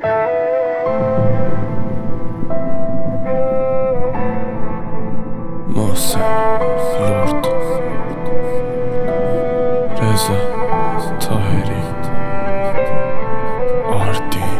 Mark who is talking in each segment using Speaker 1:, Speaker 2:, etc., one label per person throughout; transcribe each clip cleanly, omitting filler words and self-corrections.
Speaker 1: محسن لرد، رضا طاهری، آردین.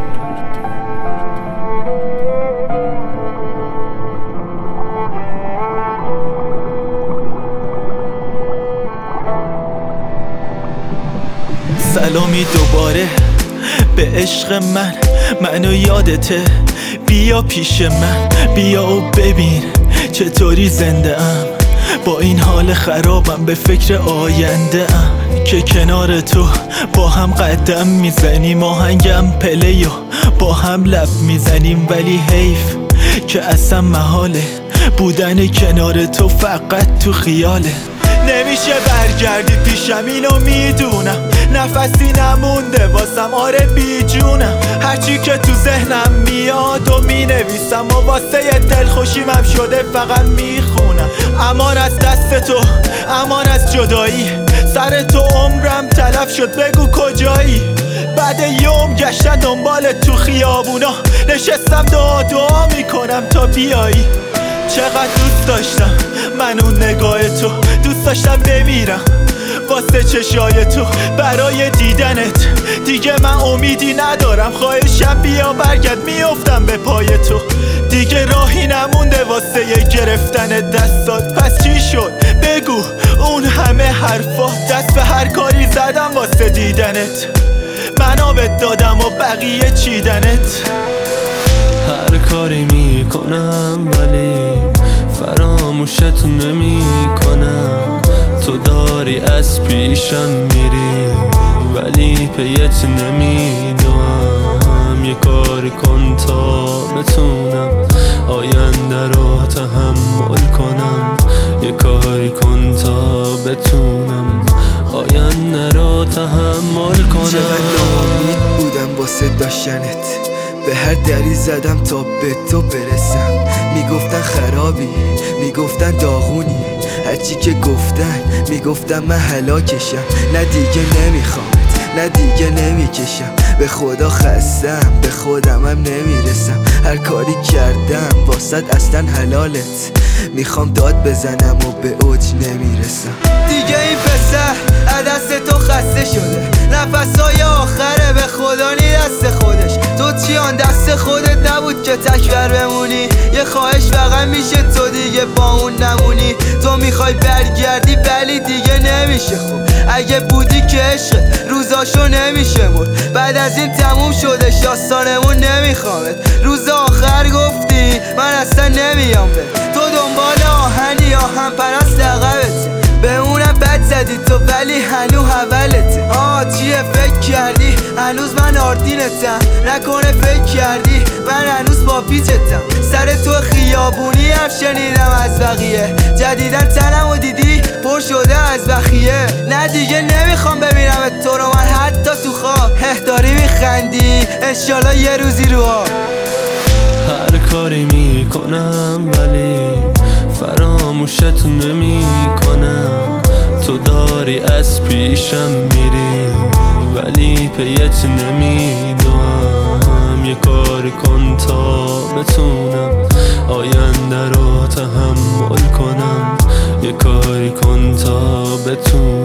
Speaker 2: سلامی دوباره به عشق منو یادته. بیا پیش من، بیا و ببین چطوری زنده ام. با این حال خرابم به فکر آینده ام که کنار تو با هم قدم میزنیم، آهنگم پلیو با هم لب میزنیم. ولی حیف که اصلا محاله بودن کنار تو، فقط تو خیاله. نمیشه برگردی پیشم، اینو میدونم. نفسی نمونده واسم، آره بی جونم. هرچی که تو ذهنم میاد و مینویسم و واسه دلخوشیم هم شده فقط میخونم. امان از دست تو، امان از جدایی، سر تو عمرم تلف شد بگو کجایی. بعد یوم گشتن دنبال تو خیابونا، نشستم دعا میکنم تا بیایی. چقدر دوست داشتم من اون نگاه تو، دوست داشتم بمیرم واسه چشای تو برای دیدنت. دیگه من امیدی ندارم، خواهشم بیا برگرد، میافتم به پای تو. دیگه راهی نمونده واسه گرفتن دستات. پس چی شد بگو اون همه حرفا؟ دست به هر کاری زدم واسه دیدنت، من آبت دادم و بقیه چیدنت.
Speaker 1: هر کاری میکنم ولی فراموشت نمیکنم. تو داری از پیشم میری ولی پیت نمیدونم. یه کاری کن تا بتونم آینده رو تحمل کنم. یه کاری کن تا بتونم آینده رو تحمل کنم.
Speaker 3: چقدر ناامید بودم واسه داشتنت، به هر دری زدم تا به تو برسم. میگفتن خرابی، میگفتن داغونی، هرچی که گفتن میگفتم من هلاکشم. نه دیگه نمیخوامت، نه دیگه نمیکشم. به خدا خستم، به خودمم نمیرسم. هر کاری کردم واسد اصلا حلالت، میخوام داد بزنم و به اوج نمیرسم. دیگه این پسر از دست تو خسته شده، نفسای آخره به خدا نی دست خودش. تو چی آن دست خودت نبود که تکبر بمونی؟ یه خواهش فقط میشه تو دیگه با اون نمونی. تو میخوای برگردی ولی دیگه نمیشه. خب اگه بودی که عشقت روزاشو نمیشه مرد. بعد از این تموم شده داستانمون، نمیخوامت. روز آخر گفتی من اصلا نمیام به تو دنبال آهنی، آهن پرست لقبت. به اونم بد زدی تو ولی هنو اولته. چیه فکر کردی هنوز من آردینتم؟ نکنه فکر کردی من هنوز با پیچتم. سر تو خیابونی هم شنیدم از بقیه، جدیدن تنم و دیدی پر شده از بخیه. نه دیگه نمیخوام ببینم تو رو من حتی تو خواب. داری میخندی انشالله یه روزی رو آب.
Speaker 1: هر کاری میکنم ولی فراموشت نمیکنم. تو داری از پیشم میری ولی پیت نمیدونم. یه کاری کن تا بتونم آینده رو تحمل کنم. یه کاری کن تا بتونم